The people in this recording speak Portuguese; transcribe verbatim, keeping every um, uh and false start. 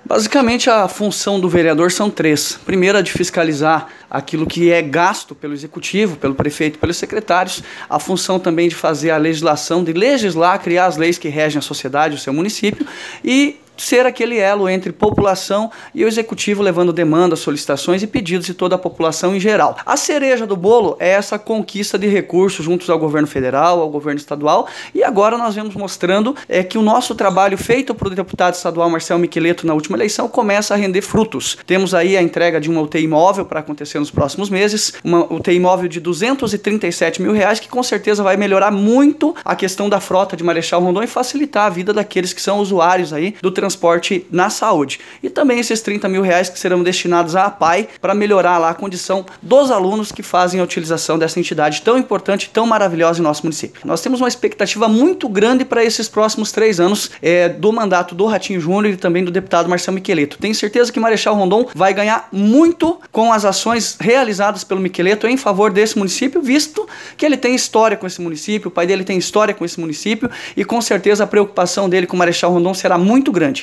Basicamente, a função do vereador são três. Primeira, de fiscalizar aquilo que é gasto pelo executivo, pelo prefeito, pelos secretários. A função também de fazer a legislação, de legislar, criar as leis que regem a sociedade, o seu município, e ser aquele elo entre população e o executivo, levando demandas, solicitações e pedidos de toda a população em geral. A cereja do bolo é essa conquista de recursos juntos ao governo federal, ao governo estadual, e agora nós vemos mostrando é, que o nosso trabalho feito para o deputado estadual Marcel Miqueleto na última eleição começa a render frutos. Temos aí a entrega de uma U T I móvel para acontecer nos próximos meses, uma U T I móvel de duzentos e trinta e sete mil reais, que com certeza vai melhorar muito a questão da frota de Marechal Rondon e facilitar a vida daqueles que são usuários aí do transporte na saúde. E também esses trinta mil reais que serão destinados à APAE para melhorar lá a condição dos alunos que fazem a utilização dessa entidade tão importante, tão maravilhosa em nosso município. Nós temos uma expectativa muito grande para esses próximos três anos é, do mandato do Ratinho Júnior e também do deputado Marcel Miqueleto. Tenho certeza que Marechal Rondon vai ganhar muito com as ações realizadas pelo Miqueleto em favor desse município, visto que ele tem história com esse município, o pai dele tem história com esse município e com certeza a preocupação dele com Marechal Rondon será muito grande.